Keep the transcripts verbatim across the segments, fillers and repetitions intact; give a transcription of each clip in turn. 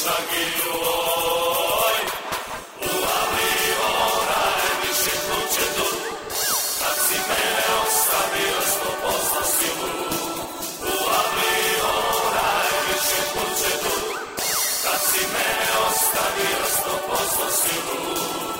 šagiju, oj, u aviona je više kuće tu, kad si mene ostavio sto posto silu. U aviona je više kuće tu, kad si mene ostavio sto posto silu.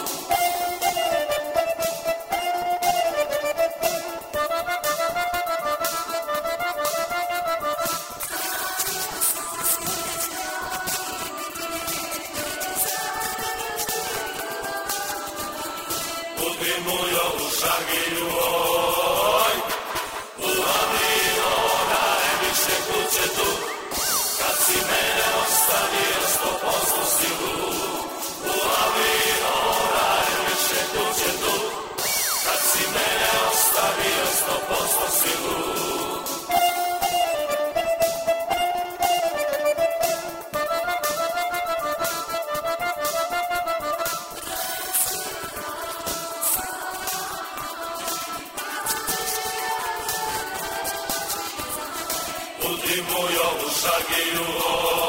Mujo u šagiju, oj, u aviona je više kuće tu, kad si mene ostavio sto posto silu. U aviona je više kuće tu, kad si mene ostavio sto posto silu. Mujo u šagiju,